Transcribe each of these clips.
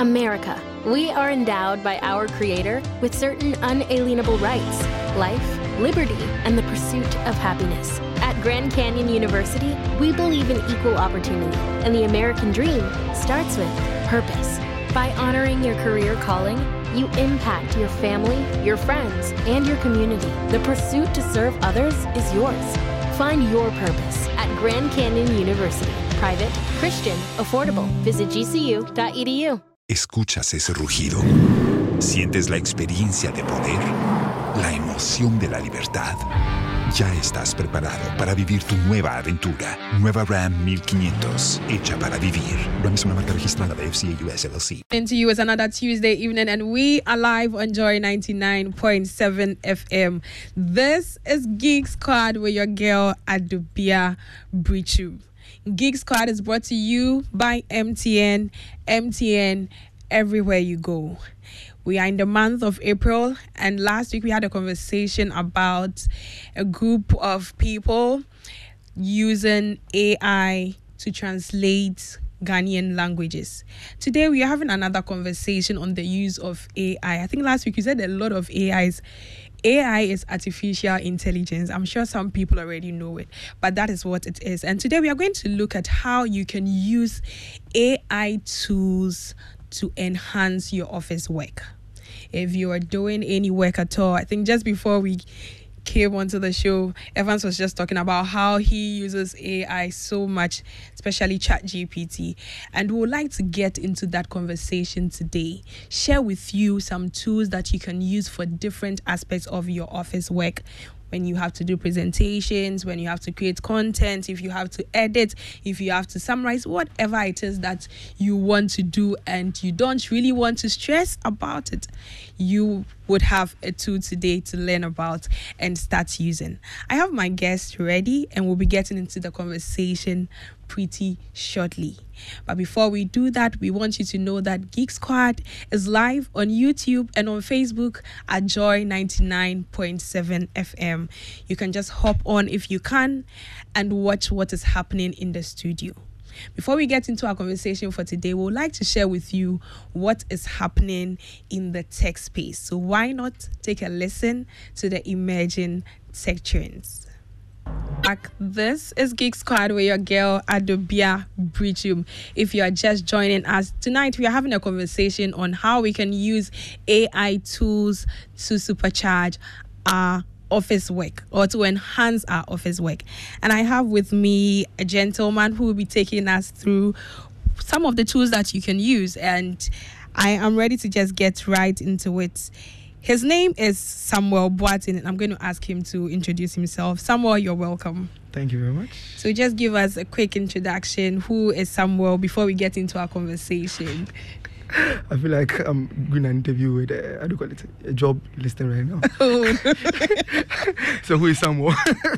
America. We are endowed by our Creator with certain unalienable rights: life, liberty, and the pursuit of happiness. At Grand Canyon University, we believe in equal opportunity, and the American dream starts with purpose. By honoring your career calling, you impact your family, your friends, and your community. The pursuit to serve others is yours. Find your purpose at Grand Canyon University. Private, Christian, affordable. Visit gcu.edu. ¿Escuchas ese rugido? ¿Sientes la experiencia de poder? ¿La emoción de la libertad? Ya estás preparado para vivir tu nueva aventura. Nueva Ram 1500, hecha para vivir. Ram es una marca registrada de FCA US LLC. Into you is another Tuesday evening, and we are live on Joy 99.7 FM. This is Geek Squad with your girl Adubia Brichu. Geek Squad is brought to you by MTN. MTN, everywhere you go. We are in the month of April, and last week we had a conversation about a group of people using AI to translate Ghanaian languages. Today we are having another conversation on the use of AI. I think last week you said a lot of AIs. AI is artificial intelligence. I'm sure some people already know it, but that is what it is. And today we are going to look at how you can use AI tools to enhance your office work. If you are doing any work at all, I think just before we came onto the show, Evans was just talking about how he uses AI so much, especially ChatGPT. And we would like to get into that conversation today. Share with you some tools that you can use for different aspects of your office work. When you have to do presentations, when you have to create content, if you have to edit, if you have to summarize, whatever it is that you want to do and you don't really want to stress about it, you would have a tool today to learn about and start using. I have my guest ready, and we'll be getting into the conversation pretty shortly. But before we do that, we want you to know that Geek Squad is live on YouTube and on Facebook at Joy 99.7 FM. You can just hop on if you can and watch what is happening in the studio. Before we get into our conversation for today, we would like to share with you what is happening in the tech space. So why not take a listen to the emerging tech trends? This is Geek Squad with your girl Adubia Brichum. If you are just joining us tonight, we are having a conversation on how we can use AI tools to supercharge our office work or to enhance our office work. And I have with me a gentleman who will be taking us through some of the tools that you can use, and I am ready to just get right into it. His name is Samuel Boateng, and I'm going to ask him to introduce himself. Samuel, you're welcome. Thank you very much. So just give us a quick introduction. Who is Samuel before we get into our conversation? I feel like I'm doing an interview with, how do you call it, a job listing right now. Oh. So who is Samuel?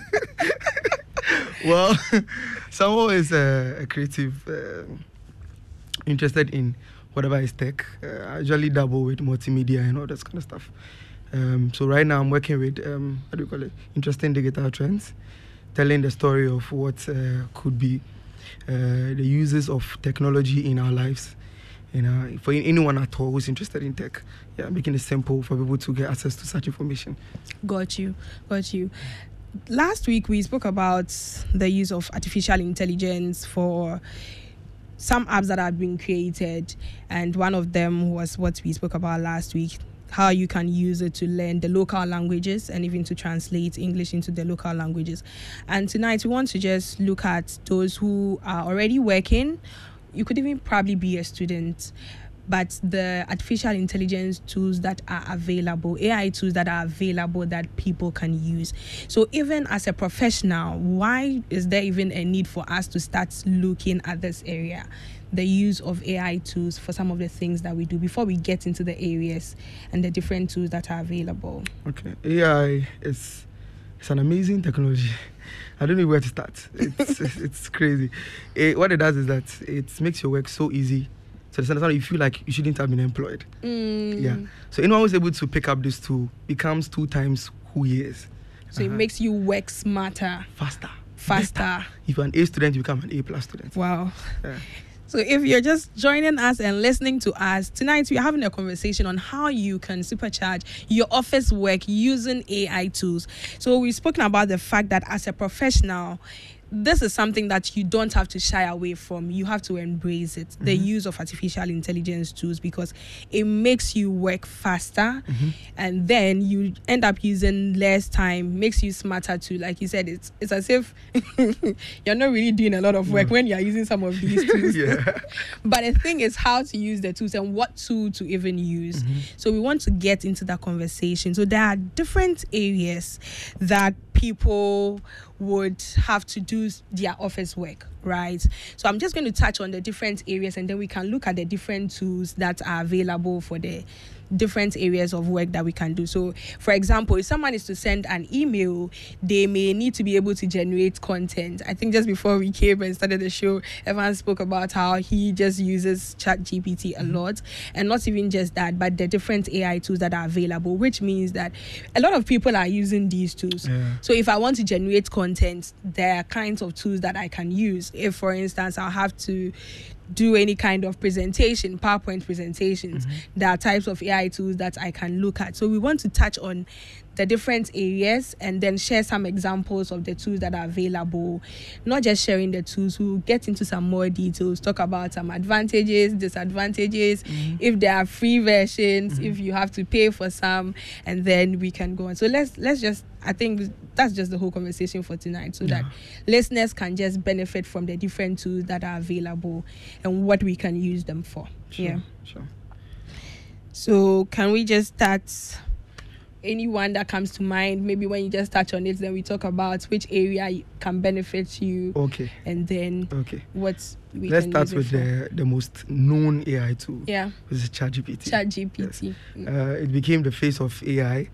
Well, Samuel is a creative, interested in whatever is tech. I usually dabble with multimedia and all that kind of stuff. So right now I'm working with, how do you call it, interesting digital trends, telling the story of what could be the uses of technology in our lives. For anyone at all who's interested in tech, making it simple for people to get access to such information. Got you. Last week we spoke about the use of artificial intelligence for some apps that have been created, and one of them was what we spoke about last week, how you can use it to learn the local languages and even to translate English into the local languages. And tonight we want to just look at those who are already working. You could even probably be a student, but the artificial intelligence tools that are available, AI tools that are available that people can use. So even as a professional, why is there even a need for us to start looking at this area, the use of AI tools for some of the things that we do, before we get into the areas and the different tools that are available? Okay, AI is an amazing technology. I don't know where to start. It's crazy. What it does is that it makes your work so easy. So you feel like you shouldn't have been employed. Yeah. So anyone who's able to pick up this tool becomes 2 times who he is. So it makes you work smarter. Faster. Better. If you're an A student, you become an A+ student. Wow. Yeah. So if you're just joining us and listening to us, tonight we're having a conversation on how you can supercharge your office work using AI tools. So we've spoken about the fact that as a professional, this is something that you don't have to shy away from. You have to embrace it, the use of artificial intelligence tools, because it makes you work faster, and then you end up using less time, makes you smarter too. Like you said, it's as if you're not really doing a lot of work when you're using some of these tools. But the thing is how to use the tools and what tool to even use. So we want to get into that conversation. So there are different areas that people would have to do their office work, right? So I'm just going to touch on the different areas, and then we can look at the different tools that are available for the different areas of work that we can do. So for example, if someone is to send an email, they may need to be able to generate content. I think just before we came and started the show, Evan spoke about how he just uses ChatGPT a lot, and not even just that, but the different AI tools that are available, which means that a lot of people are using these tools. So if I want to generate content, there are kinds of tools that I can use. If, for instance, I'll have to do any kind of presentation, PowerPoint presentations, there are types of AI tools that I can look at. So we want to touch on the different areas and then share some examples of the tools that are available. Not just sharing the tools, we'll get into some more details, talk about some advantages, disadvantages, if there are free versions, if you have to pay for some, and then we can go on. So let's just, I think that's just the whole conversation for tonight, so that listeners can just benefit from the different tools that are available and what we can use them for. Sure. So can we just start? Anyone that comes to mind, maybe when you just touch on it, then we talk about which area can benefit you. And then what we Let's can start use with the most known AI tool. Which is ChatGPT. ChatGPT. It became the face of AI.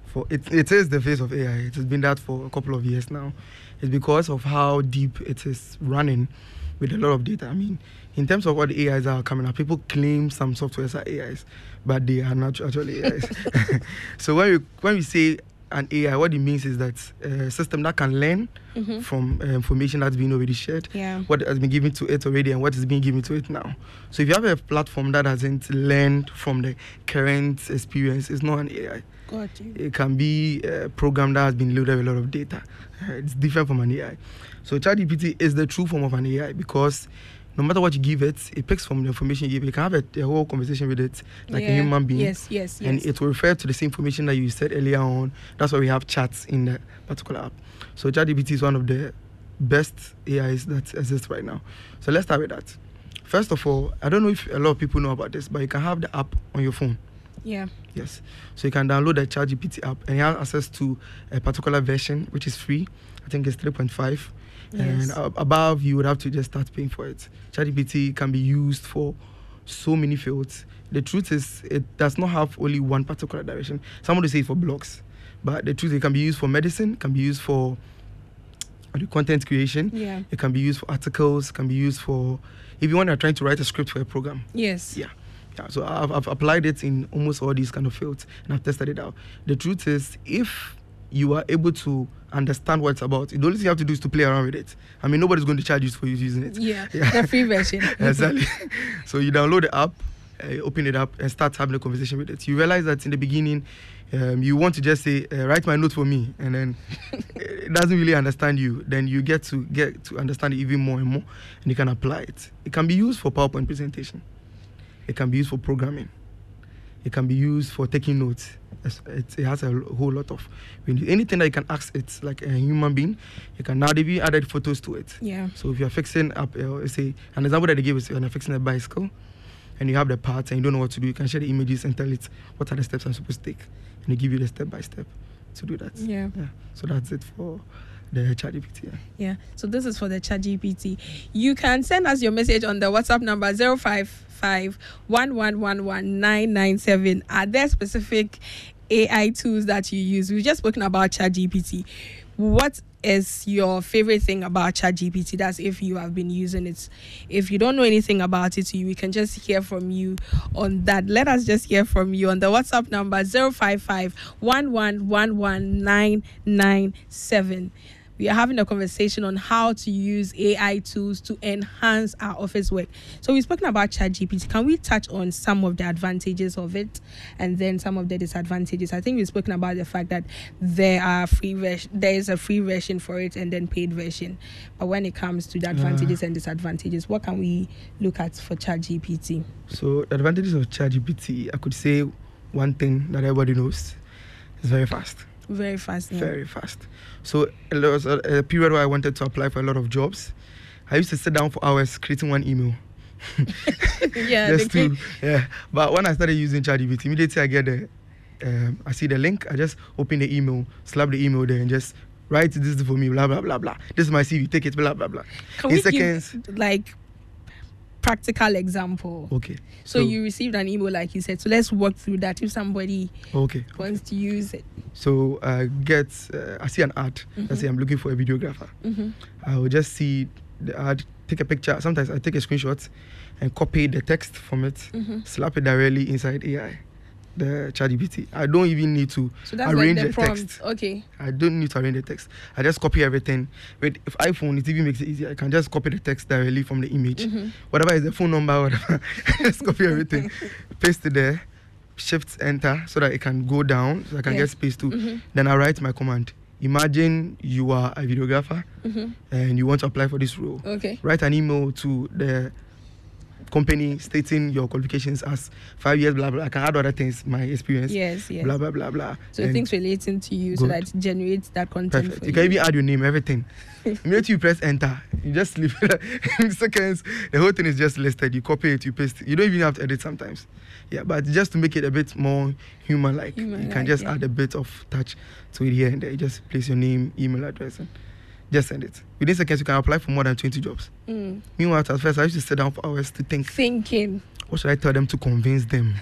It is the face of AI. It has been that for a couple of years now. It's because of how deep it is running with a lot of data. I mean, in terms of what the AIs are coming up, people claim some softwares are AIs, but they are not actually AIs. So when we say an AI, what it means is that a system that can learn from information that's been already shared, what has been given to it already, and what is being given to it now. So if you have a platform that hasn't learned from the current experience, it's not an AI. It can be a program that has been loaded with a lot of data. It's different from an AI. So ChatGPT is the true form of an AI, because no matter what you give it, it picks from the information you give. You can have a whole conversation with it like a human being. Yes. And it will refer to the same information that you said earlier on. That's why we have chats in the particular app. So ChatGPT is one of the best AIs that exist right now. So let's start with that. First of all, I don't know if a lot of people know about this, but you can have the app on your phone. Yes. So you can download the ChatGPT app, and you have access to a particular version, which is free. I think it's 3.5. And above, you would have to just start paying for it. ChatGPT can be used for so many fields. The truth is, it does not have only one particular direction. Someone would say for blogs, but the truth is, it can be used for medicine, can be used for content creation. It can be used for articles, can be used for, if you want to trying to write a script for a program. So I've applied it in almost all these kind of fields, and I've tested it out. The truth is, if you are able to understand what it's about, the only thing you have to do is to play around with it. I mean, nobody's going to charge you for using it. The free version. Exactly. So you download the app, open it up, and start having a conversation with it. You realize that in the beginning, you want to just say, write my note for me, and then it doesn't really understand you. Then you get to understand it even more and more, and you can apply it. It can be used for PowerPoint presentation. It can be used for programming. It can be used for taking notes. It has a whole lot of anything that you can ask it, like a human being. You can now even added photos to it. So if you're fixing up, say an example that they give is when you're fixing a bicycle, and you have the parts and you don't know what to do, you can share the images and tell it what are the steps I'm supposed to take, and they give you the step by step to do that. So that's it for the ChatGPT. So this is for the ChatGPT. You can send us your message on the WhatsApp number 055-1111-997. Are there specific AI tools that you use? We've just spoken about ChatGPT. What is your favorite thing about ChatGPT? That's if you have been using it. If you don't know anything about it, we can just hear from you on that. Let us just hear from you on the WhatsApp number 055-1111-997. we are having a conversation on how to use AI tools to enhance our office work. So we've spoken about ChatGPT. Can we touch on some of the advantages of it and then some of the disadvantages? I think we've spoken about the fact that there is a free version for it and then paid version. But when it comes to the advantages and disadvantages, what can we look at for ChatGPT? So the advantages of ChatGPT, I could say one thing that everybody knows is very fast. Very fast. Yeah. Very fast. So there was a period where I wanted to apply for a lot of jobs. I used to sit down for hours creating one email. Yeah. But when I started using ChatGPT, immediately I get I see the link. I just open the email, slap the email there, and just write this for me. Blah blah blah blah. This is my CV. Take it. Blah blah blah. Can we give, like, practical example? Okay. So you received an email, like you said. So let's walk through that. If somebody wants to use it. So I see an ad. Let's say I'm looking for a videographer. I will just see the ad, take a picture. Sometimes I take a screenshot and copy the text from it, slap it directly inside AI, the ChatGPT. I don't even need to arrange like the text. Okay. I don't need to arrange the text. I just copy everything. With if iPhone, it even makes it easier. I can just copy the text directly from the image. Whatever is the phone number, whatever. Just copy everything, paste it there, shift enter so that it can go down, so I can get space too. Then I write my command. Imagine you are a videographer and you want to apply for this role. Okay. Write an email to the company stating your qualifications as 5 years, blah blah. I can add other things, my experience. Yes. Blah blah blah blah. So things relating to you, so that it generates that content. Perfect. You can even add your name, everything. Immediately you press enter, you just leave it in seconds. The whole thing is just listed. You copy it, you paste it. You don't even have to edit sometimes. Yeah, but just to make it a bit more human-like, you can just add a bit of touch to it here and there. You just place your name, email address, and just send it. Within seconds, you can apply for more than 20 jobs. Meanwhile, at first, I used to sit down for hours to think. What should I tell them to convince them?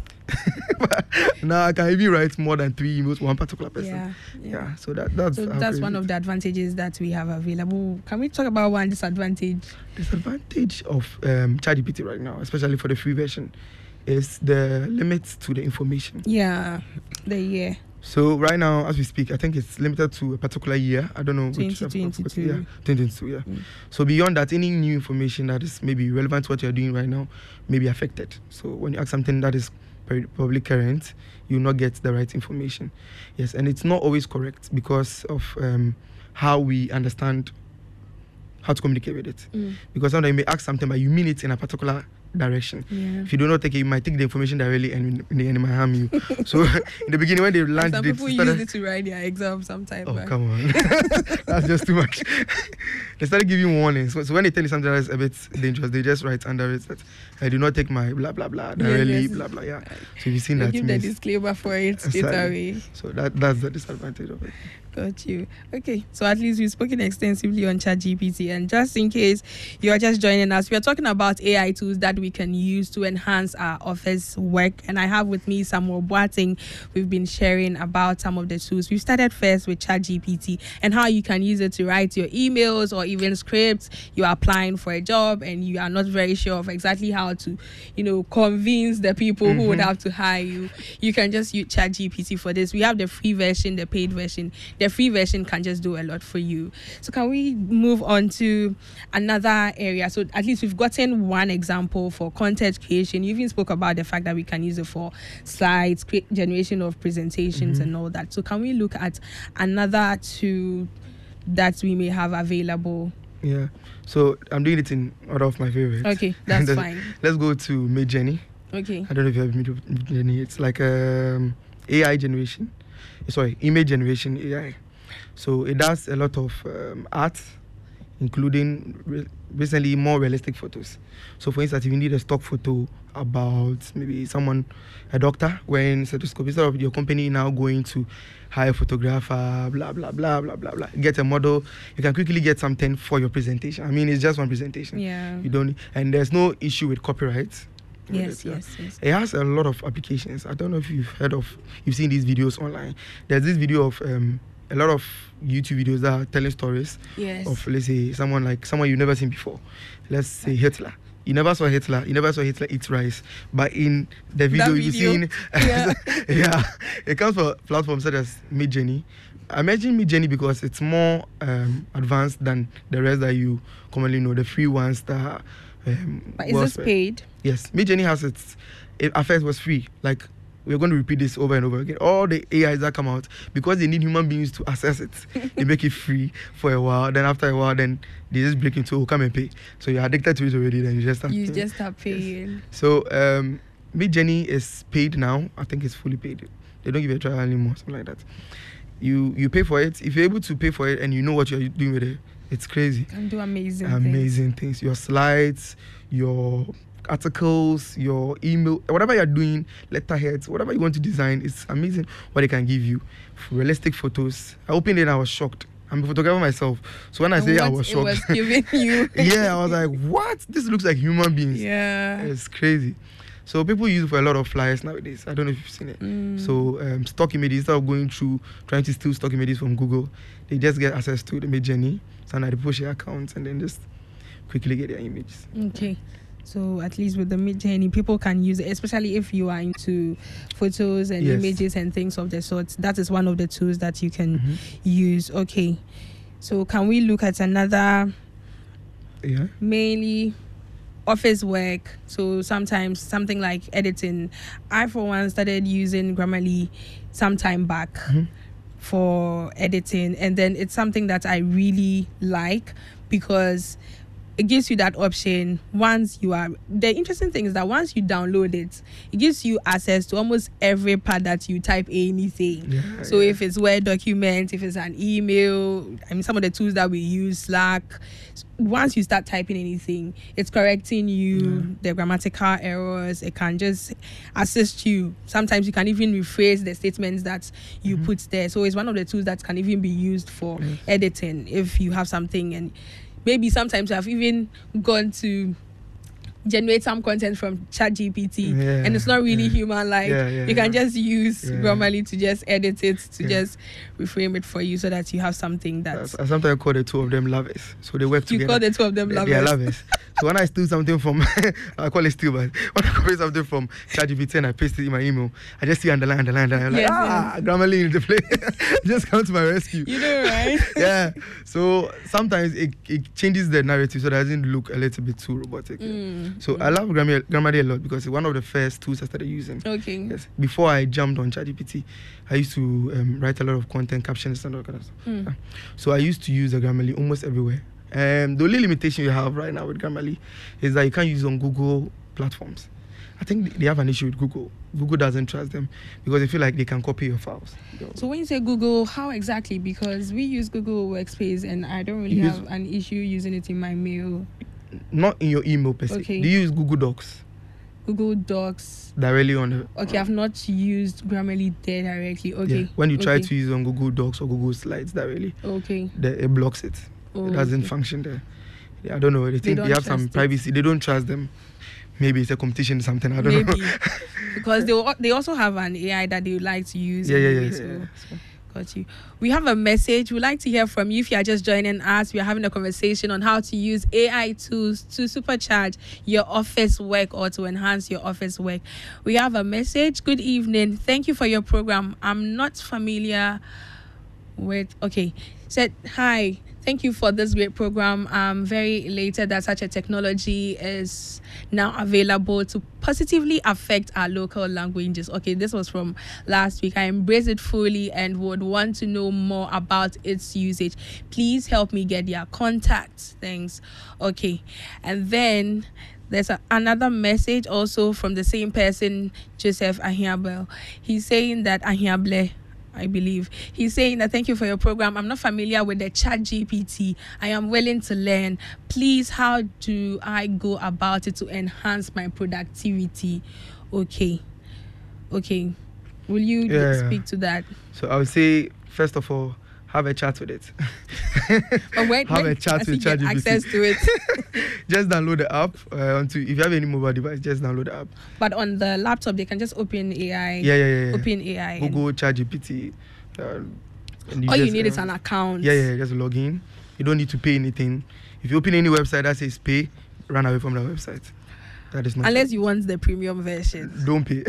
Now I can even write more than 3 emails to one particular person. Yeah. So that's one of the advantages that we have available. Can we talk about one disadvantage? Disadvantage of ChatGPT right now, especially for the free version, is the limits to the information. Yeah, the year. So right now, as we speak, I think it's limited to a particular year. I don't know 2022. Yeah, 2022. Yeah. So beyond that, any new information that is maybe relevant to what you're doing right now may be affected. So when you ask something that is probably current, you will not get the right information. Yes, and it's not always correct because of how we understand how to communicate with it. Because sometimes you may ask something, but you mean it in a particular direction. If you do not take it, you might take the information directly and in the end it might harm you. So in the beginning when they launched some people use it to write their exam sometimes. Oh, come on. That's just too much. They started giving warnings. So when they tell you something that's a bit dangerous, they just write under it that I do not take my blah blah blah directly, blah blah. Yeah. So you've seen that. Give the disclaimer for it straight away. So that's the disadvantage of it. Got you. Okay, so at least we've spoken extensively on ChatGPT, and just in case you are just joining us, we are talking about AI tools that we can use to enhance our office work. And I have with me Samuel Boateng. We've been sharing about some of the tools. We started first with ChatGPT and how you can use it to write your emails or even scripts. You are applying for a job and you are not very sure of exactly how to, convince the people who would have to hire you. You can just use ChatGPT for this. We have the free version, the paid version. The free version can just do a lot for you. So can we move on to another area? So at least we've gotten one example for content creation. You even spoke about the fact that we can use it for slides, generation of presentations and all that. So can we look at another tool that we may have available? Yeah. So I'm doing it in order of my favorites. Okay, that's fine. Let's go to Midjourney. Okay. I don't know if you have Midjourney. It's like AI generation. Sorry, image generation AI. So it does a lot of art, including recently more realistic photos. So for instance, if you need a stock photo about maybe a doctor wearing stethoscope, instead of your company now going to hire a photographer, blah, blah, blah, blah, blah, blah, get a model, you can quickly get something for your presentation. I mean, it's just one presentation. Yeah. You don't, and there's no issue with copyright. Yes. It has a lot of applications. I don't know if you've seen these videos online. There's this video of a lot of YouTube videos that are telling stories of, let's say, someone you've never seen before. Let's say Hitler. You never saw Hitler eat rice. But in the video you've seen, it comes from platforms such as Midjourney. I mentioned Midjourney because it's more advanced than the rest that you commonly know, the free ones that but is this paid? Yes, Midjourney has it at first was free. Like, we're going to repeat this over and over again. All the AIs that come out, because they need human beings to access it, they make it free for a while. Then after a while, then they just break into, come and pay. So you're addicted to it already, then you just start paying. Yes. So Midjourney is paid now. I think it's fully paid. They don't give you a trial anymore, something like that. You pay for it. If you're able to pay for it and you know what you're doing with it, it's crazy. You can do amazing things. Your slides, your articles, your email, whatever you're doing, letterheads, whatever you want to design, it's amazing what they can give you. Realistic photos. I opened it and I was shocked. I'm a photographer myself, so when I say I was shocked, it was giving you. Yeah, I was like, what? This looks like human beings. Yeah, it's crazy. So people use it for a lot of flyers nowadays. I don't know if you've seen it. So stock images, instead of going through trying to steal stock images from Google, they just get access to the Midjourney. So now they push their accounts and then just quickly get their images. Okay. So at least with the Midjourney, people can use it, especially if you are into photos and images and things of the sort. That is one of the tools that you can use. Okay. So can we look at another? Yeah. Mainly office work. So sometimes something like editing. I, for one, started using Grammarly some time back for editing. And then it's something that I really like because it gives you that option once you are... The interesting thing is that once you download it, it gives you access to almost every part that you type anything. Yeah, so if it's Word document, if it's an email, I mean, some of the tools that we use, Slack, once you start typing anything, it's correcting you, the grammatical errors. It can just assist you. Sometimes you can even rephrase the statements that you put there. So it's one of the tools that can even be used for editing if you have something. And maybe sometimes I've even gone to generate some content from ChatGPT and it's not really human-like. You can just use Grammarly to just edit it, to just reframe it for you so that you have something that's... I sometimes call the two of them lovers. So they work together. You call the two of them lovers? They are lovers. So when I steal something from... I call it steal, but when I copy something from ChatGPT and I paste it in my email, I just see underline. I'm like, Grammarly in the play. Just come to my rescue. You know, right? Yeah. So sometimes it changes the narrative so that it doesn't look a little bit too robotic. So I love Grammarly a lot because it's one of the first tools I started using. Okay. Yes. Before I jumped on ChatGPT, I used to write a lot of content, captions, and all that kind of stuff. So I used to use the Grammarly almost everywhere. The only limitation you have right now with Grammarly is that you can't use it on Google platforms. I think they have an issue with Google. Google doesn't trust them because they feel like they can copy your files. So when you say Google, how exactly? Because we use Google Workspace and I don't really have an issue using it in my mail. Not in your email per se. Okay. Do you use Google Docs? Google Docs. Directly on the... Okay, I've not used Grammarly there directly. Okay. Yeah. When you try to use it on Google Docs or Google Slides directly, it blocks it. It doesn't function there. Yeah, I don't know. They think they have some privacy. They don't trust them. Maybe it's a competition or something. I don't know. Because they also have an AI that they would like to use. Got you. We have a message. We'd like to hear from you. If you are just joining us, we are having a conversation on how to use AI tools to supercharge your office work or to enhance your office work. We have a message. Good evening. Thank you for your program. I'm not familiar with... Okay. Said, hi. Thank you for this great program. I'm very elated that such a technology is now available to positively affect our local languages. Okay, this was from last week. I embrace it fully and would want to know more about its usage. Please help me get their contacts. Thanks. Okay, and then there's another message also from the same person, Joseph Ahiable. He's saying that Ahiable, I believe. He's saying that thank you for your program. I'm not familiar with the ChatGPT. I am willing to learn. Please, how do I go about it to enhance my productivity? Okay. Will you speak to that? So I would say, first of all, have a chat with it. Have a chat with ChatGPT. Access to it. Just download the app. If you have any mobile device, just download the app. But on the laptop, they can just open AI. Open AI. Google ChatGPT. All you need is an account. Just log in. You don't need to pay anything. If you open any website that says pay, run away from that website. That is not Unless you want the premium version. Don't pay.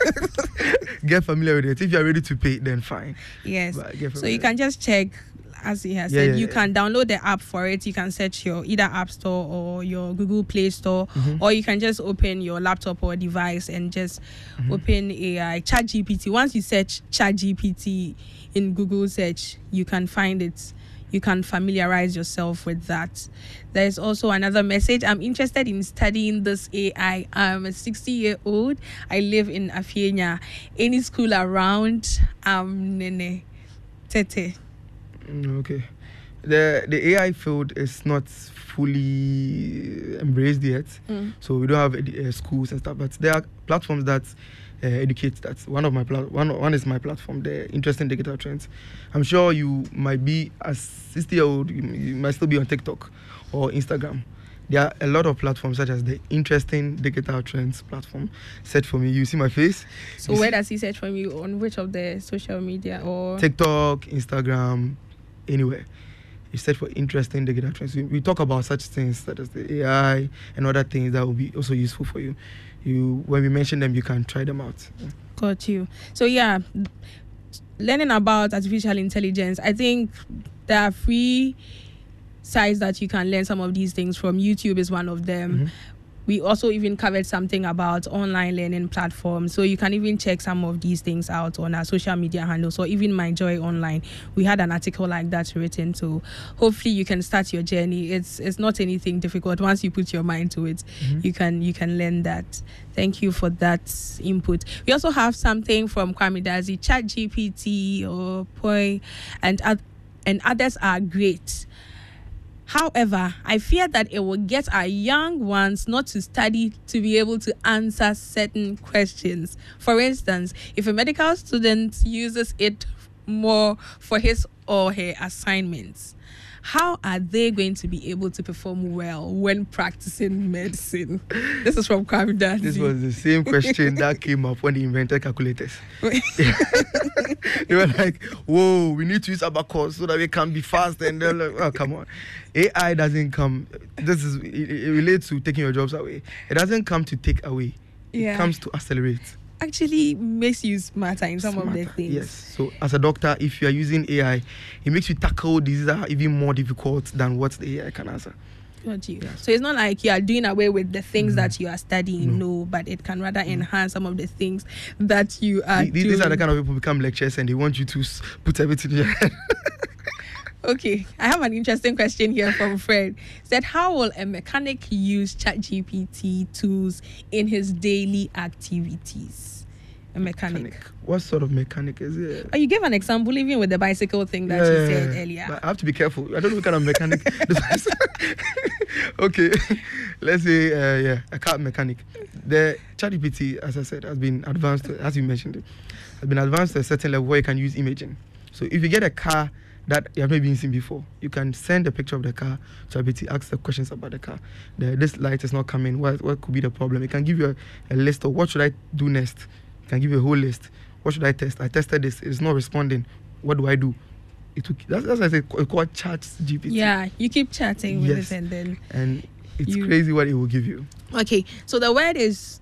Get familiar with it. If you are ready to pay, then fine. Yes. But So you can just check, as he has said, you can download the app for it. You can search your either App Store or your Google Play Store, or you can just open your laptop or device and just open AI ChatGPT. Once you search ChatGPT in Google search, you can find it. You can familiarize yourself with that. There's also another message. I'm interested in studying this AI. I'm a 60-year-old. I live in Afienya. Any school around? Nene Tete. Okay. The AI field is not fully embraced yet, so we don't have schools and stuff. But there are platforms that educate. That's one is my platform, the Interesting Digital Trends. I'm sure you might be, as 60-year-old, you might still be on TikTok or Instagram. There are a lot of platforms such as the Interesting Digital Trends platform. Search for me. You see my face. So where does he search from you? On which of the social media? Or TikTok, Instagram, anywhere. You search for Interesting Digital Trends. We talk about such things such as the AI and other things that will be also useful for you. When we mention them, you can try them out. Got you. So yeah, learning about artificial intelligence, I think there are free sites that you can learn some of these things from. YouTube is one of them. We also even covered something about online learning platforms. So you can even check some of these things out on our social media handles, or even My Joy Online. We had an article like that written. So hopefully you can start your journey. It's not anything difficult. Once you put your mind to it, you can learn that. Thank you for that input. We also have something from Kwame Dazi, ChatGPT or Poi, and others are great. However, I fear that it will get our young ones not to study to be able to answer certain questions. For instance, if a medical student uses it more for his or her assignments, how are they going to be able to perform well when practicing medicine? This is from Kwame Dazi. This was the same question that came up when they invented calculators. They were like, whoa, we need to use abacus so that we can be fast. And they're like, oh, come on. AI doesn't come. It relates to taking your jobs away. It doesn't come to take away. It comes to accelerate. Actually makes you smarter in some of the things. Yes. So as a doctor, if you are using AI, it makes you tackle diseases that are even more difficult than what the AI can answer. Got you. Yes. So it's not like you are doing away with the things that you are studying, no, but it can rather enhance some of the things that you are doing. These are the kind of people who become lecturers and they want you to put everything in your head. Okay, I have an interesting question here from Fred. Said, how will a mechanic use ChatGPT tools in his daily activities? A mechanic. What sort of mechanic is it? Oh, you gave an example even with the bicycle thing that you said earlier. But I have to be careful. I don't know what kind of mechanic. Okay, let's say a car mechanic. The ChatGPT, as I said, has been advanced, as you mentioned it, has been advanced to a certain level where you can use imaging. So if you get a car that you have never been seen before, you can send a picture of the car to ChatGPT, ask the questions about the car. This light is not coming. What could be the problem? It can give you a list of what should I do next. It can give you a whole list. What should I test? I tested this. It's not responding. What do I do? That's what I say. It's called ChatGPT. Yeah, you keep chatting with it and it's crazy what it will give you. Okay, so the word is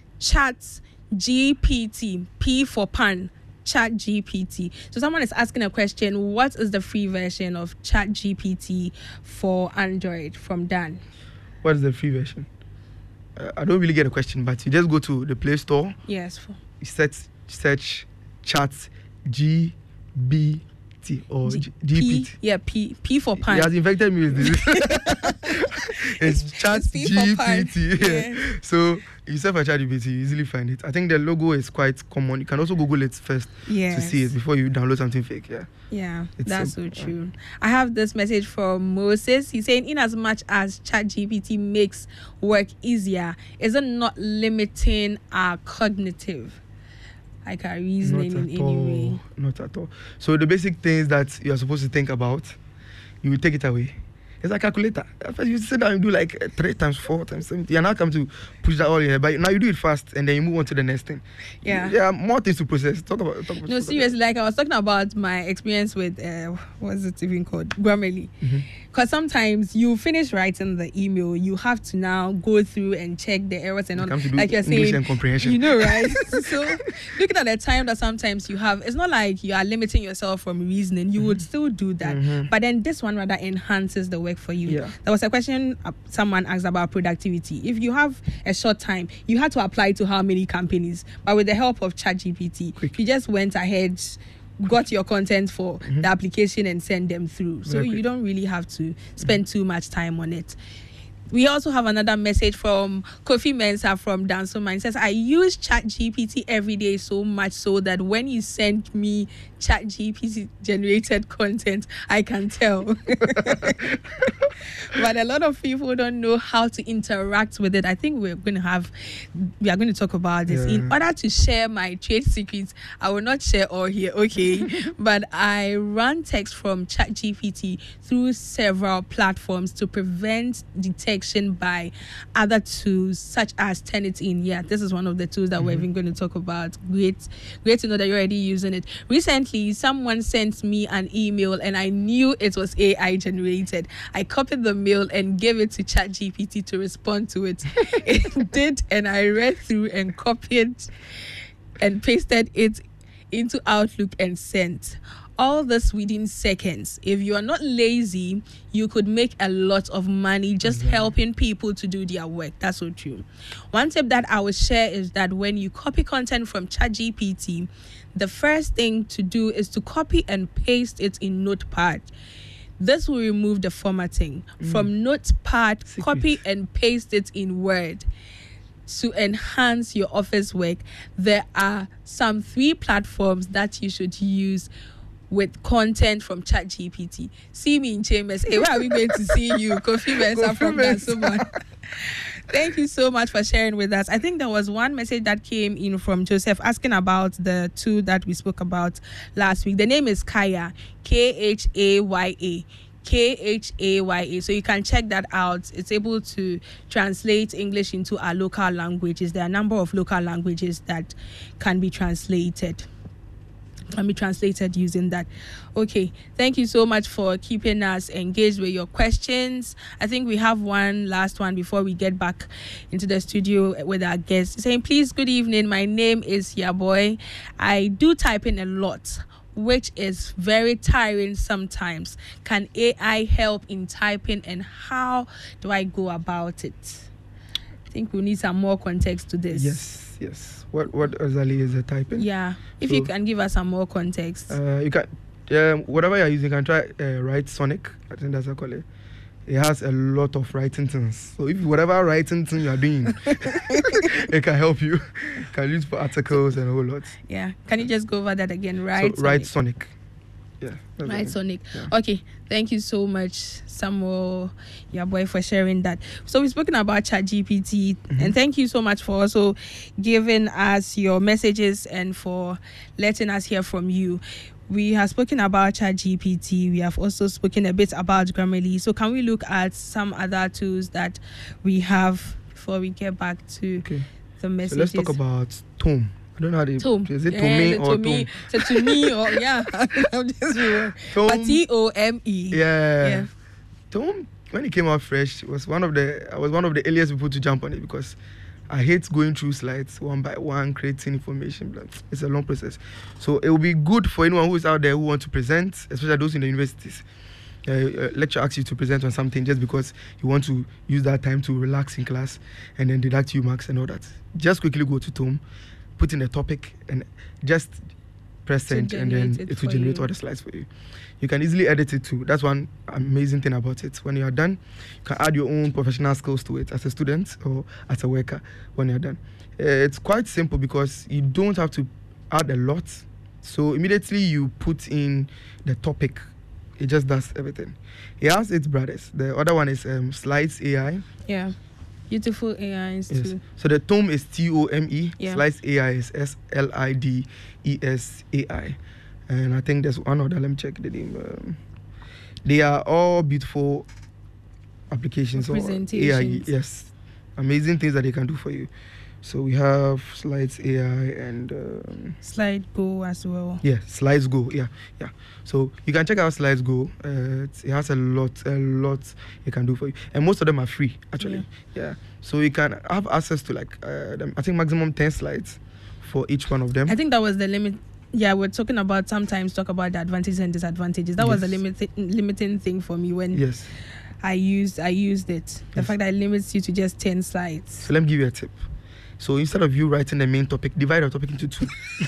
ChatGPT. P for pan. ChatGPT. So someone is asking a question. What is the free version of ChatGPT for Android? From Dan. What is the free version? I don't really get a question, but you just go to the Play Store. Yes. You search ChatGPT or GPT. P for pan. He has infected me with this. It's ChatGPT. Yeah. So you search for ChatGPT, you easily find it. I think the logo is quite common. You can also Google it first to see it before you download something fake. Yeah, that's so true. I have this message from Moses. He's saying, in as much as ChatGPT makes work easier, is it not limiting our cognitive, like our reasoning in any way? Not at all. So the basic things that you are supposed to think about, you will take it away. It's a calculator. At first you sit down and do like 3 times 4 times 70. And now come to push that all in here. But now you do it fast and then you move on to the next thing. Yeah. There are more things to process. Talk about No, seriously, like I was talking about my experience with what's it even called? Grammarly. Because sometimes you finish writing the email, you have to now go through and check the errors and all. Like you're English saying, and comprehension. you know, right? So looking at the time that sometimes you have, it's not like you are limiting yourself from reasoning. You would still do that, but then this one rather enhances the work for you. Yeah. There was a question someone asked about productivity. If you have a short time, you had to apply to how many companies, but with the help of ChatGPT, you just went ahead, got your content for the application and send them through. So you don't really have to spend too much time on it. We also have another message from Kofi Mensah from Dansoma. It says, I use ChatGPT every day so much so that when you send me ChatGPT generated content, I can tell. But a lot of people don't know how to interact with it. I think we are going to talk about this. Yeah. In order to share my trade secrets, I will not share all here, okay? But I run text from ChatGPT through several platforms to prevent detection by other tools such as Turnitin. Yeah, this is one of the tools that we're even going to talk about. Great to know that you're already using it. Recently, someone sent me an email and I knew it was AI generated. I copied the mail and gave it to ChatGPT to respond to it. It did, and I read through and copied and pasted it into Outlook and sent. All this within seconds. If you are not lazy, you could make a lot of money just helping people to do their work. That's so true. One tip that I will share is that when you copy content from ChatGPT, the first thing to do is to copy and paste it in Notepad. This will remove the formatting. From Notepad, copy and paste it in Word. To enhance your office work, there are some 3 platforms that you should use with content from ChatGPT. See me in Chambers. Hey, where are we going to see you? Kofi Mensah from Dansoma. Thank you so much for sharing with us. I think there was one message that came in from Joseph asking about the tool that we spoke about last week. The name is Kaya, Khaya. Khaya. So you can check that out. It's able to translate English into our local languages. There are a number of local languages that can be translated using that. Okay, thank you so much for keeping us engaged with your questions. I think we have one last one before we get back into the studio with our guests. Saying, please, good evening. My name is Yaboy. I do type in a lot, which is very tiring sometimes. Can AI help in typing, and how do I go about it? I think we need some more context to this. Yes. What exactly is the typing? Yeah, if you can give us some more context. You can, whatever you're using, you can try Write Sonic. I think that's what I call it. It has a lot of writing things. So if whatever writing thing you're doing, it can help you. Can use for articles and a whole lot. Yeah. Can you just go over that again? Write Sonic. Yeah. Write Sonic. Yeah. Okay. Thank you so much, Samuel, your boy, for sharing that. So we've spoken about ChatGPT, and thank you so much for also giving us your messages and for letting us hear from you. We have spoken about ChatGPT. We have also spoken a bit about Grammarly. So can we look at some other tools that we have before we get back to the messages? So let's talk about Tome. I don't know how they... Tome. Is it Tome or Tome? To me or... Yeah. I'm just But Tome. Yeah. Tome, when it came out fresh, I was one of the earliest people to jump on it because I hate going through slides one by one, creating information. It's a long process. So it will be good for anyone who is out there who wants to present, especially those in the universities. Lecturer asks you to present on something just because you want to use that time to relax in class and then deduct you marks and all that. Just quickly go to Tome, put in a topic, and just press send, and then it will generate all the slides for you. You can easily edit it too. That's one amazing thing about it. When you are done, you can add your own professional skills to it as a student or as a worker when you're done. It's quite simple because you don't have to add a lot. So immediately you put in the topic, it just does everything. It has its brothers. The other one is Slides AI. Yeah. Beautiful AIs too. So the Tome is Tome. Yeah. Slides AI is Slidesai. And I think there's one other. Let me check the name. They are all beautiful applications or AI. Presentations. Yes, amazing things that they can do for you. So we have Slides AI and Slide Go as well. yeah, Slides Go. Yeah. So you can check out Slides Go. It has a lot it can do for you, and most of them are free actually. Yeah. So you can have access to like I think maximum 10 slides for each one of them. I think that was the limit. Yeah, we're talking about sometimes talk about the advantages and disadvantages. That was the limiting thing for me when I used it. The fact that it limits you to just 10 slides. So let me give you a tip. So instead of you writing the main topic, divide your topic into 2.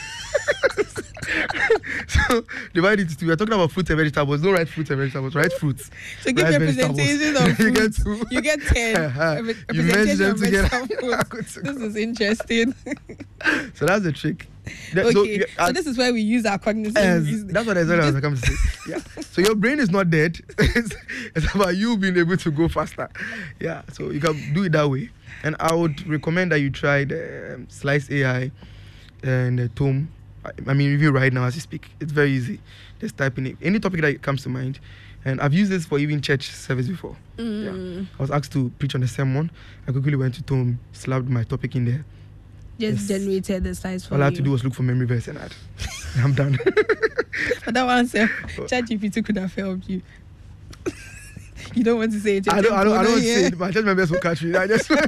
So divide it into 2. We're talking about fruits and vegetables. Don't write fruits and vegetables. Write fruits. So give your presentation of fruits. You get 10. You merge them together. This is interesting. So that's the trick. So this is where we use our cognitive. That's what I said I was coming to say. Yeah. So your brain is not dead. It's about you being able to go faster. Yeah. So you can do it that way. And I would recommend that you try the Slice AI and Tome. I mean, review right now as you speak. It's very easy. Just type in it. Any topic that comes to mind. And I've used this for even church service before. Yeah. I was asked to preach on a sermon. I quickly went to Tome, slapped my topic in there. Just generated the slides for you. All I had to do was look for memory verse and add. I'm done. But that one said, ChatGPT could have helped you. You don't want to say it. I don't want to say it, but church members will catch me. I've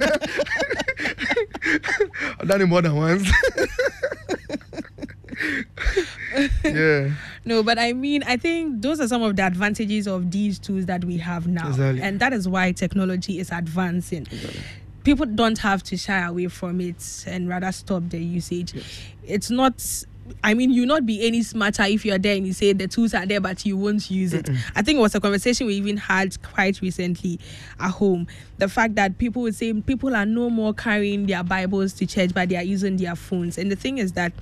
done it more than once. Yeah. No, but I mean, I think those are some of the advantages of these tools that we have now. Exactly. And that is why technology is advancing. Exactly. People don't have to shy away from it and rather stop their usage. Yes. It's not, I mean, you'll not be any smarter if you're there and you say the tools are there, but you won't use it. I think it was a conversation we even had quite recently at home. The fact that people would say people are no more carrying their Bibles to church, but they are using their phones. And the thing is that,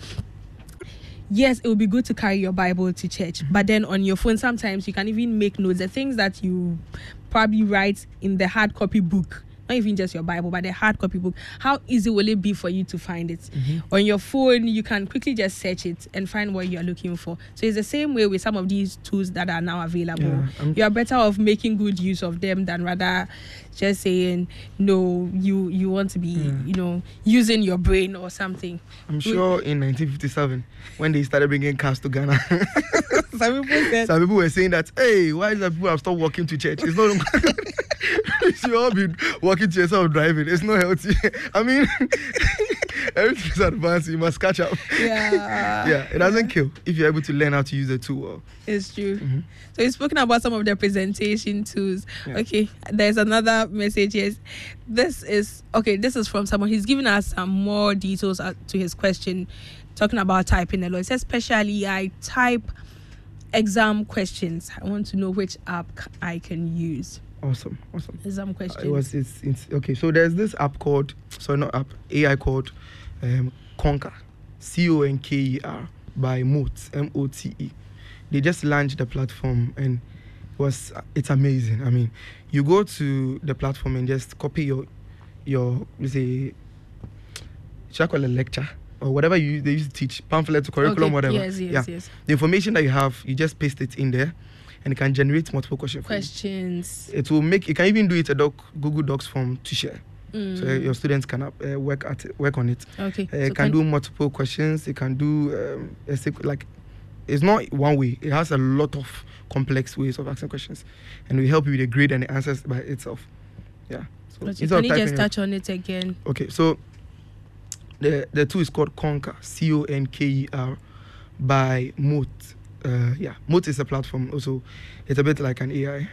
yes, it would be good to carry your Bible to church, but then on your phone, sometimes you can even make notes. The things that you probably write in the hard copy book, not even just your Bible, but the hard copy book, how easy will it be for you to find it? On your phone, you can quickly just search it and find what you're looking for. So it's the same way with some of these tools that are now available. You are better off making good use of them than rather just saying, no, you want to be, using your brain or something. I'm sure in 1957, when they started bringing cars to Ghana, some people were saying that, hey, why is that people have stopped walking to church? It's not you should all be walking to yourself driving. It's not healthy. I mean, everything's advanced. You must catch up. Yeah, it doesn't kill if you're able to learn how to use the tool well. It's true. So you've spoken about some of the presentation tools. Okay, there's another message. Yes, this is from someone. He's giving us some more details to his question, talking about typing a lot. It says, especially I type exam questions. I want to know which app I can use. Awesome. Exam questions. It's okay. So there's this app called, AI called Conquer, Conker by Mote, Mote. They just launched the platform and it's amazing. I mean, you go to the platform and just copy your let's say, should I call it a lecture or whatever they used to teach, pamphlet, curriculum, whatever. Yes. The information that you have, you just paste it in there. And it can generate multiple questions. It will make. You can even do it a Google Docs form to share, so your students can work on it. Okay. It can do multiple questions. It can do it's not one way. It has a lot of complex ways of asking questions, and we help you with the grade and the answers by itself. Yeah. So can you just touch on it again? Okay. So the tool is called Conquer, Conker, by Mote. Mote is a platform also. It's a bit like an AI.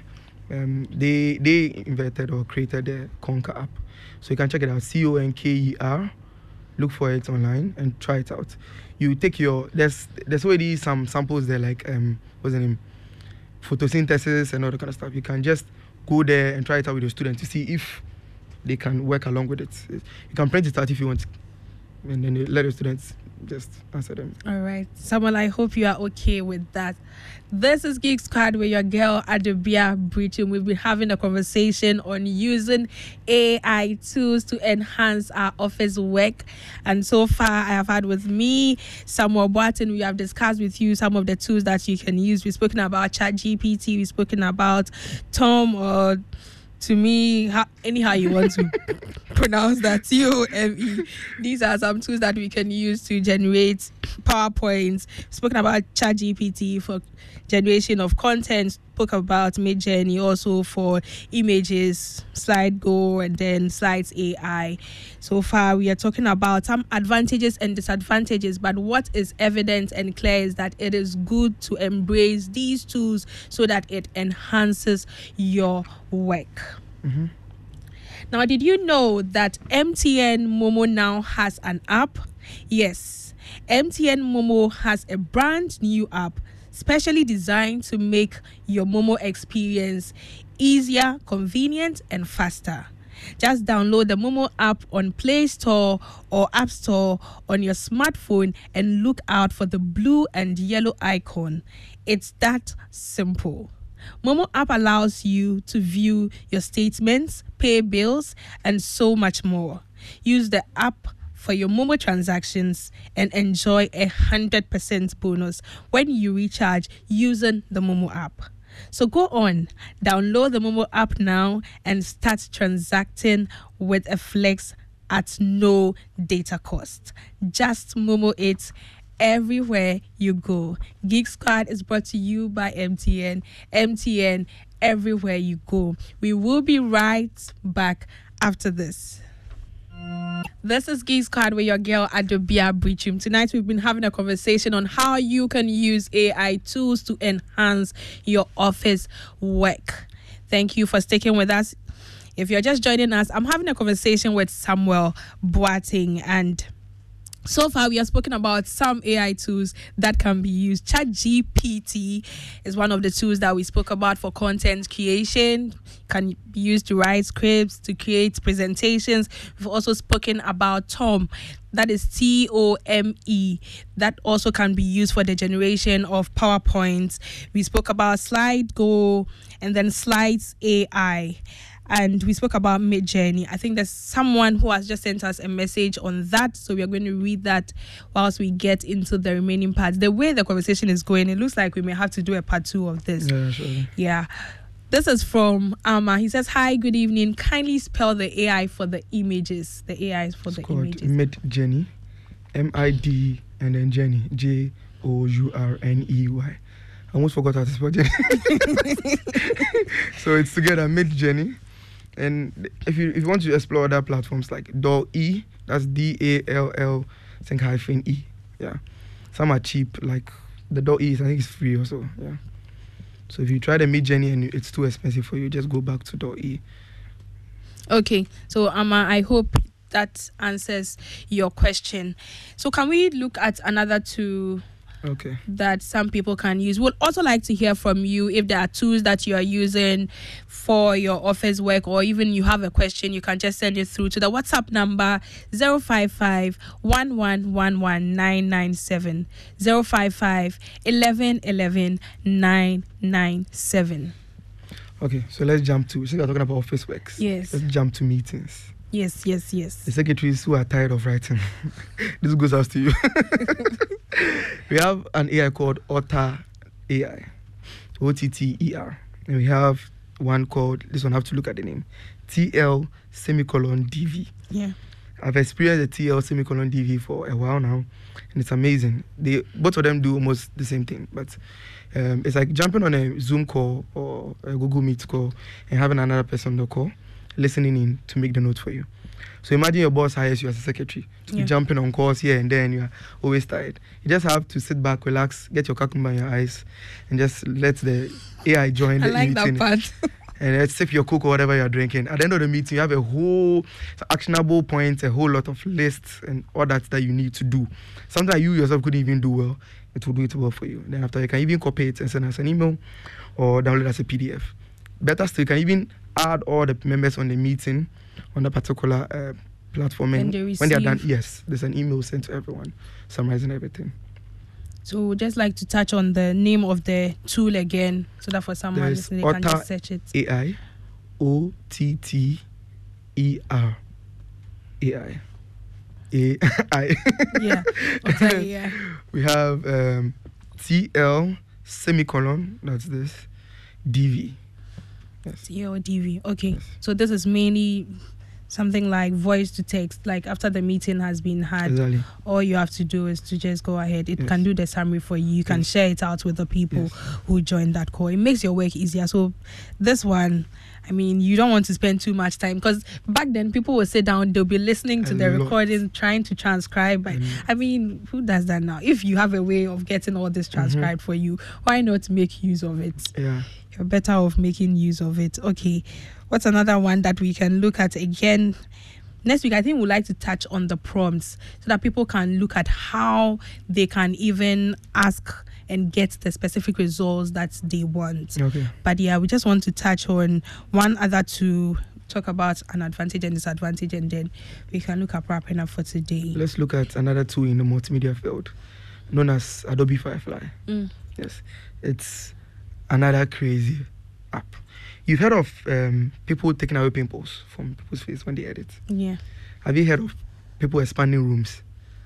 They invented or created the Conquer app. So you can check it out, Conker. Look for it online and try it out. You take there's already some samples there like, what's the name? Photosynthesis and all that kind of stuff. You can just go there and try it out with your students to see if they can work along with it. You can print it out if you want, and then you let your students just answer them. All right. Samuel, I hope you are okay with that. This is Geek Squad with your girl Adubia Breachum. We've been having a conversation on using AI tools to enhance our office work. And so far, I have had with me Samuel Boateng. We have discussed with you some of the tools that you can use. We've spoken about ChatGPT. We've spoken about Tom or to me, anyhow you want to pronounce that, TOME. These are some tools that we can use to generate PowerPoints. Spoken about ChatGPT for generation of content. Spoke about Midjourney also for images, SlideGo, and then Slides AI. So far, we are talking about some advantages and disadvantages, but what is evident and clear is that it is good to embrace these tools so that it enhances your work. Mm-hmm. Now, did you know that MTN Momo now has an app? Yes, MTN Momo has a brand new app specially designed to make your Momo experience easier, convenient, and faster. Just download the Momo app on Play Store or App Store on your smartphone and look out for the blue and yellow icon. It's that simple. Momo app allows you to view your statements, pay bills, and so much more. Use the app for your Momo transactions and enjoy 100% bonus when you recharge using the Momo app. So go on, download the Momo app now and start transacting with a flex at no data cost. Just Momo it everywhere you go. Geek Squad is brought to you by MTN. MTN, everywhere you go. We will be right back after this. This is Geek Squad with your girl Adobia Breachum. Tonight we've been having a conversation on how you can use AI tools to enhance your office work. Thank you for sticking with us. If you're just joining us, I'm having a conversation with Samuel Boateng, and so far, we have spoken about some AI tools that can be used. ChatGPT is one of the tools that we spoke about for content creation. Can be used to write scripts, to create presentations. We've also spoken about Tom, that is TOME. That also can be used for the generation of PowerPoints. We spoke about SlideGo and then Slides AI. And we spoke about Midjourney. I think there's someone who has just sent us a message on that. So we are going to read that whilst we get into the remaining parts. The way the conversation is going, it looks like we may have to do a part 2 of this. Yeah, sure. Yeah. This is from Amma. He says, hi, good evening. Kindly spell the AI for the images. The AI is for the images. Midjourney. MID and then Jenny. JOURNEY. I almost forgot how to spell Jenny. So it's together, Midjourney. And if you want to explore other platforms like DALL-E, that's DALL _E. Yeah. Some are cheap, like the DALL-E, I think it's free also. Yeah. So if you try the Midjourney and it's too expensive for you, just go back to DALL-E. Okay. So Amma, I hope that answers your question. So can we look at another two? Okay. That some people can use? We'd also like to hear from you if there are tools that you are using for your office work, or even you have a question, you can just send it through to the WhatsApp number 055 1111 997 055 1111 997. Okay, so let's jump to, since we're talking about office works, yes, let's jump to meetings. Yes. The secretaries who are tired of writing, this goes out to you. We have an AI called Otter AI, OTTER. And we have one called, this one I have to look at the name, TL:DV. Yeah. I've experienced the TL:DV for a while now, and it's amazing. Both of them do almost the same thing, but it's like jumping on a Zoom call or a Google Meet call and having another person on the call, listening in to make the notes for you. So imagine your boss hires you as a secretary to be jumping on calls here and there, and you're always tired. You just have to sit back, relax, get your cucumber in your eyes, and just let the AI join the meeting. I like that part. And sip your Coke or whatever you're drinking. At the end of the meeting, you have a whole actionable points, a whole lot of lists and all that you need to do. Sometimes you yourself couldn't even do well. It will do it well for you. Then after, you can even copy it and send us an email or download it as a PDF. Better still, you can even add all the members on the meeting on the particular platform. And when they're done, yes, there's an email sent to everyone summarizing everything. So we'd just like to touch on the name of the tool again, so that for someone listening, they can just search it. AI, OTTER. AI. AI. Yeah. Okay, yeah. We have TL:, that's this, DV. Yes. CA or DV. Okay. Yes. So this is mainly something like voice to text. Like after the meeting has been had, Exactly. all you have to do is to just go ahead. It Yes. can do the summary for you. You can Yes. share it out with the people Yes. who joined that call. It makes your work easier. So this one, I mean, you don't want to spend too much time, because back then people will sit down, they'll be listening to A the lot. recording, trying to transcribe. But I mean, who does that now? If you have a way of getting all this transcribed for you, why not make use of it? Yeah. You're better off making use of it. Okay. What's another one that we can look at again? Next week, I think we'd like to touch on the prompts so that people can look at how they can even ask and get the specific results that they want. Okay. But yeah, we just want to touch on one other to talk about an advantage and disadvantage, and then we can look at wrapping up for today. Let's look at another tool in the multimedia field, known as Adobe Firefly. Yes, it's another crazy app. You've heard of people taking away pimples from people's face when they edit. Yeah. Have you heard of people expanding rooms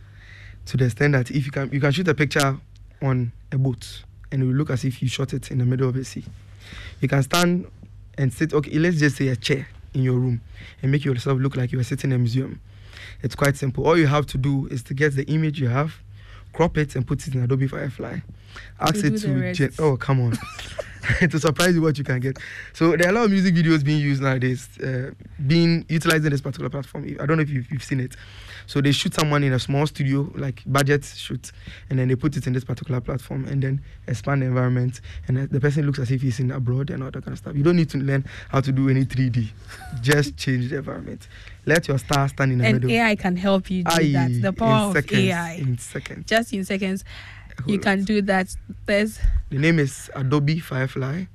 to the extent that if you can shoot a picture on a boat and it will look as if you shot it in the middle of a sea. You can stand and sit, okay, let's just say a chair in your room and make yourself look like you are sitting in a museum. It's quite simple. All you have to do is to get the image you have, crop it and put it in Adobe Firefly. Ask To it do the rest. oh, come on. To surprise you what you can get. So there are a lot of music videos being used nowadays, being utilized in this particular platform. I don't know if you've seen it. So they shoot someone in a small studio, like budget shoot, and then they put it in this particular platform and then expand the environment, and the person looks as if he's in abroad and all that kind of stuff. You don't need to learn how to do any 3D. Just change the environment. Let your star stand in the And middle. AI can help you do that. The power of AI. In seconds. Just in seconds, you Hold can on. do that. There's The name is Adobe Firefly,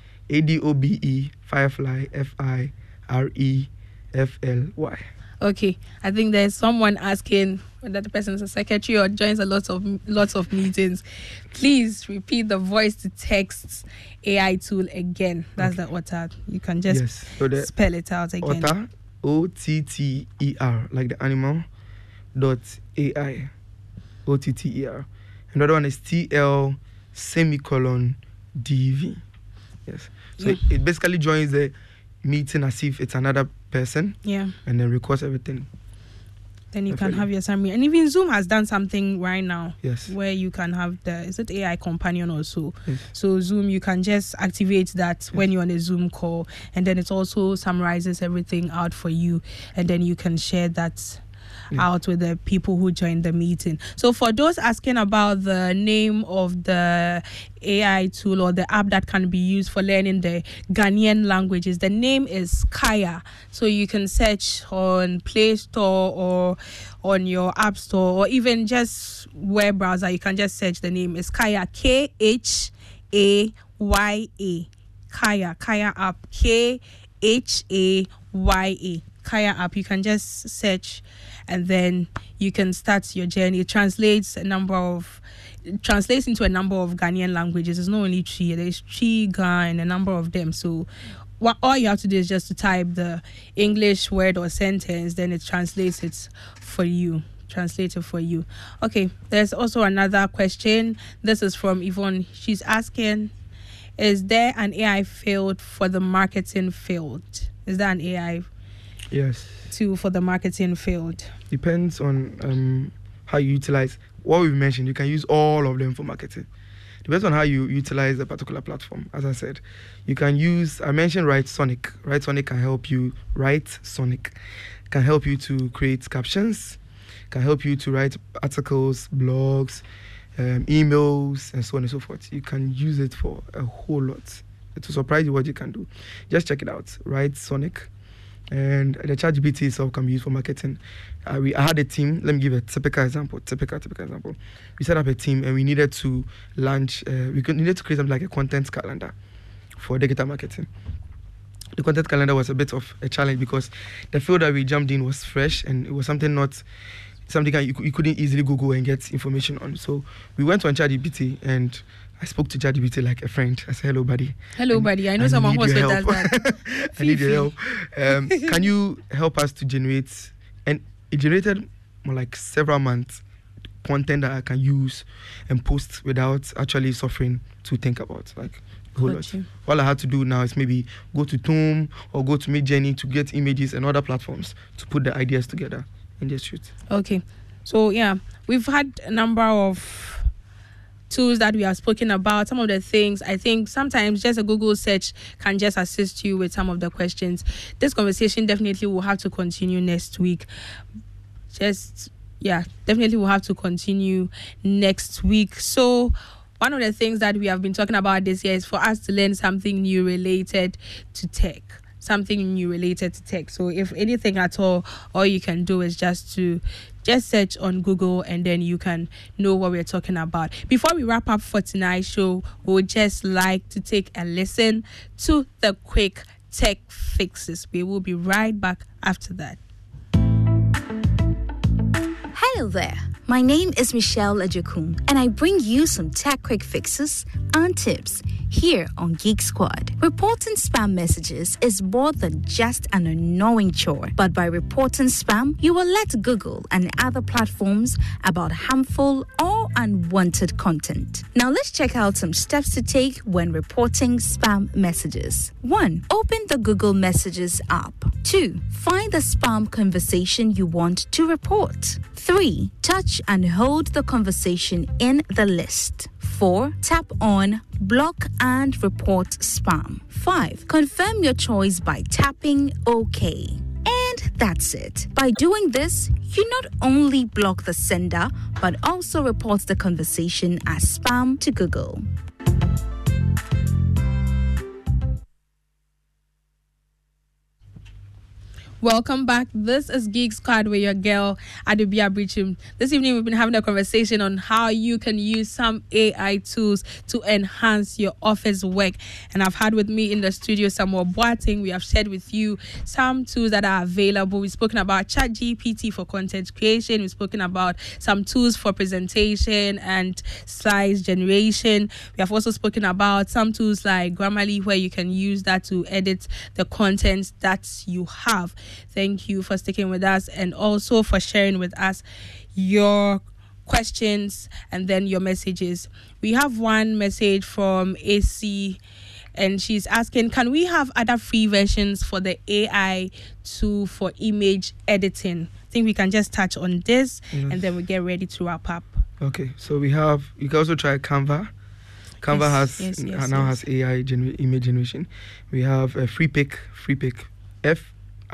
ADOBE Firefly, FIREFLY. okay. I think there's someone asking whether the person is a secretary or joins lots of meetings. Please repeat the voice to text AI tool again. That's the Otter. You can just Yes. So the spell it out again. Otter, OTTER, like the animal, .AI, OTTER. Another one is TL semicolon DV. Yes. So Yeah. it basically joins the meeting as if it's another person Yeah. and then records everything. Then you can Definitely. have your summary. And even Zoom has done something right now. Yes. Where you can have is it AI companion also? Yes. So Zoom, you can just activate that when you're on a Zoom call, and then it also summarizes everything out for you, and then you can share that out with the people who joined the meeting. So for those asking about the name of the AI tool or the app that can be used for learning the Ghanaian languages, the name is Kaya. So you can search on Play Store or on your App Store, or even just web browser. You can just search the name. It's Kaya, KHAYA. Kaya app, KHAYA. Kaya app. You can just search and then you can start your journey. It translates into a number of Ghanaian languages. It's not only Twi, there's Twi, Ga, and a number of them. So all you have to do is just to type the English word or sentence, then it translates it for you. Okay, there's also another question. This is from Yvonne. She's asking, is there an AI field for the marketing field? Is there an AI Yes. tool for the marketing field? Depends on how you utilize what we've mentioned. You can use all of them for marketing. Depends on how you utilize a particular platform. As I said, you can use, I mentioned Write Sonic. Write Sonic can help you. Write Sonic can help you to create captions, can help you to write articles, blogs, emails, and so on and so forth. You can use it for a whole lot. It will surprise you what you can do. Just check it out. Write Sonic. And the ChatGPT itself can be used for marketing. I had a team. Let me give a typical example. We set up a team and we needed to launch. Needed to create something like a content calendar for digital marketing. The content calendar was a bit of a challenge because the field that we jumped in was fresh and it was something you couldn't easily Google and get information on. So we went on ChatGPT and I spoke to ChatGPT like a friend. I said, "Hello, buddy. Hello, buddy. I know someone who also does that. I need your help. Can you help us to generate?" And it generated like several months content that I can use and post without actually suffering to think about. Like A whole lot. All I had to do now is maybe go to Toom or go to Midjourney to get images and other platforms to put the ideas together and just shoot. Okay. So, yeah, we've had a number of tools that we have spoken about. Some of the things, I think sometimes just a Google search can just assist you with some of the questions. This conversation definitely will have to continue next week. Definitely will have to continue next week. So, one of the things that we have been talking about this year is for us to learn something new related to tech. So if anything at all you can do is just search on Google and then you can know what we're talking about. Before we wrap up for tonight's show, we would just like to take a listen to the quick tech fixes. We will be right back after that. Hello there. My name is Michelle Ajakun, and I bring you some tech quick fixes and tips here on Geek Squad. Reporting spam messages is more than just an annoying chore, but by reporting spam, you will let Google and other platforms about harmful or unwanted content. Now let's check out some steps to take when reporting spam messages. 1. Open the Google Messages app. 2. Find the spam conversation you want to report. 3. Touch and hold the conversation in the list. 4. Tap on Block and Report Spam. 5. Confirm your choice by tapping OK. And that's it. By doing this, you not only block the sender, but also report the conversation as spam to Google. Welcome back. This is Geek Squad with your girl, Adubia Brichum. This evening, we've been having a conversation on how you can use some AI tools to enhance your office work. And I've had with me in the studio Samuel Boateng. We have shared with you some tools that are available. We've spoken about ChatGPT for content creation. We've spoken about some tools for presentation and slides generation. We have also spoken about some tools like Grammarly, where you can use that to edit the content that you have. Thank you for sticking with us and also for sharing with us your questions and then your messages. We have one message from AC and she's asking, can we have other free versions for the AI tool for image editing? I think we can just touch on this and then we get ready to wrap up. Okay, so you can also try Canva. Canva has AI image generation. We have a Freepik, Freepik.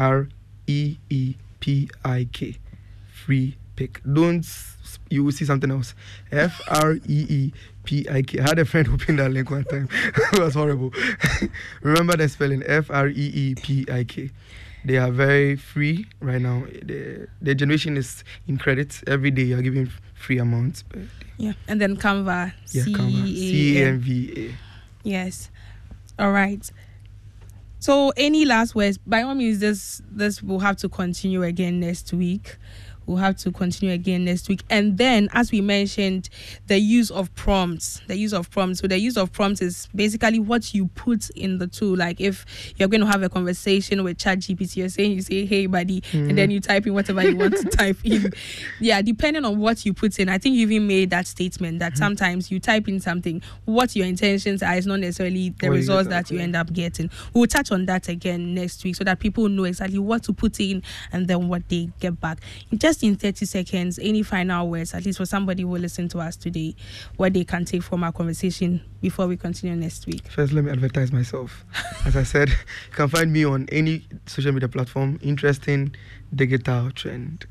Freepik. You will see something else. Freepik. I had a friend open that link one time. It was horrible. Remember the spelling. Freepik. They are very free right now. The generation is in credits. Every day you are giving free amounts. Yeah, and then Canva. Canva. CANVA. Yes. All right. So, any last words? By all means, this will have to continue again next week. And then, as we mentioned, the use of prompts. So the use of prompts is basically what you put in the tool. Like if you're going to have a conversation with ChatGPT, you say, hey, buddy, and then you type in whatever you want to type in. Yeah, depending on what you put in. I think you even made that statement that sometimes you type in something, what your intentions are is not necessarily the results that you end up getting. We'll touch on that again next week so that people know exactly what to put in and then what they get back. Just in 30 seconds, any final words, at least for somebody who will listen to us today, what they can take from our conversation before we continue next week? First, let me advertise myself. As I said, you can find me on any social media platform. Interesting digital trends.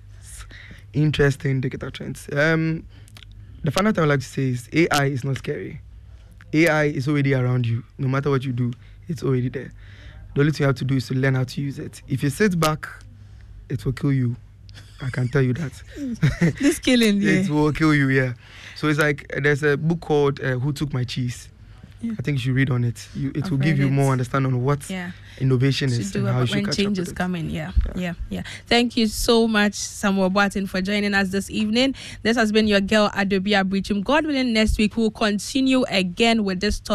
The final thing I'd like to say is AI is not scary. AI is already around you. No matter what you do, it's already there. The only thing you have to do is to learn how to use it. If you sit back, it will kill you. I can tell you that. This killing, yeah. It will kill you, yeah. So it's like there's a book called Who Took My Cheese? Yeah. I think you should read on it. It will give you more understanding on what innovation is and how you should catch change is coming. Yeah. Thank you so much, Samuel Boateng, for joining us this evening. This has been your girl, Adubia Brichum. God willing, next week we'll continue again with this topic.